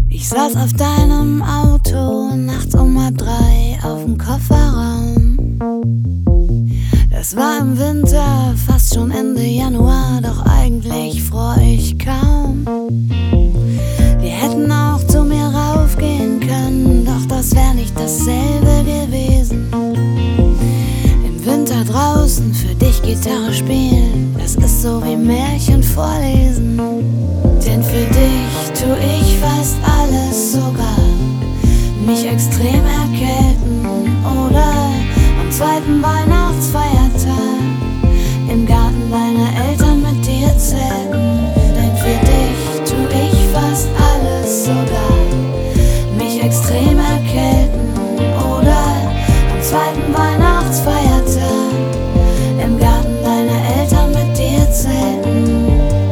Ich saß auf deinem Auto nachts um 3 auf dem Kofferraum. Das war im Winter, fast schon Ende Januar, doch eigentlich freu ich kaum. Wir hätten auch zu mir raufgehen können, doch das wär nicht dasselbe gewesen. Im Winter draußen für dich Gitarre spielen, das ist so wie Märchen vorlesen. Denn für dich tu ich fast alles, sogar mich extrem erkälten oder am zweiten Weihnachtsfeiertag im Garten deiner Eltern mit dir zelten. Denn für dich tu ich fast alles, sogar mich extrem erkälten oder am zweiten Weihnachtsfeiertag im Garten deiner Eltern mit dir zelten.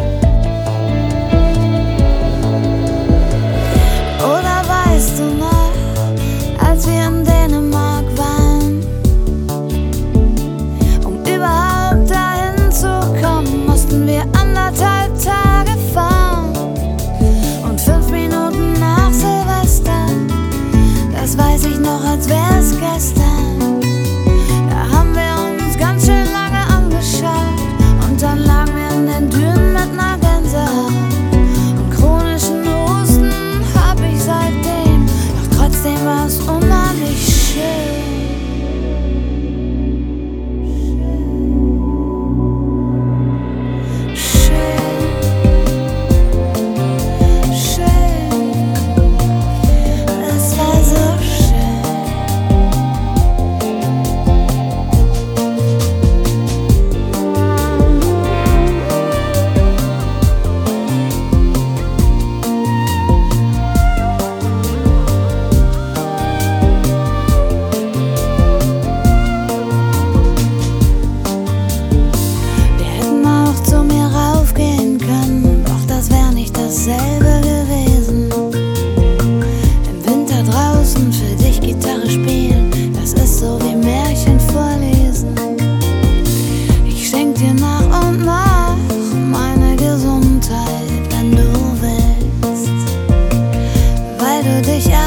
Oder weißt du noch, als wir in Dänemark waren? Um überhaupt dahin zu kommen, mussten wir 1,5 Tage fahren. Und 5 Minuten nach Silvester, das weiß ich noch, als wär's gestern. Da haben wir uns ganz schön lange angeschaut und dann lagen wir in den Dünen mit ner Gänsehaut. Und chronischen Husten hab ich seitdem, doch trotzdem war's unheimlich schön. Dasselbe gewesen. Im Winter draußen für dich Gitarre spielen, das ist so wie Märchen vorlesen. Ich schenk dir nach und nach meine Gesundheit, wenn du willst, weil du dich